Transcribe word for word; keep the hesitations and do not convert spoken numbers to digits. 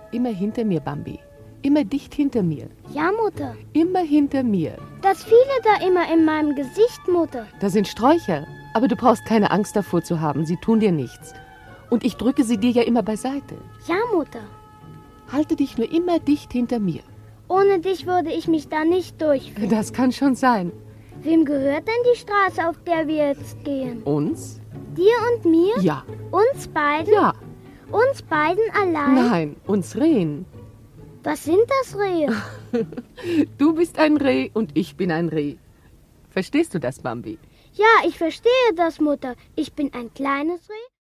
Immer hinter mir, Bambi. Immer dicht hinter mir. Ja, Mutter. Immer hinter mir. Das viele da immer in meinem Gesicht, Mutter. Da sind Sträucher. Aber du brauchst keine Angst davor zu haben. Sie tun dir nichts. Und ich drücke sie dir ja immer beiseite. Ja, Mutter. Halte dich nur immer dicht hinter mir. Ohne dich würde ich mich da nicht durchführen. Das kann schon sein. Wem gehört denn die Straße, auf der wir jetzt gehen? Uns? Dir und mir? Ja. Uns beiden? Ja. Uns beiden allein? Nein, uns Rehen. Was sind das Rehe? Du bist ein Reh und ich bin ein Reh. Verstehst du das, Bambi? Ja, ich verstehe das, Mutter. Ich bin ein kleines Reh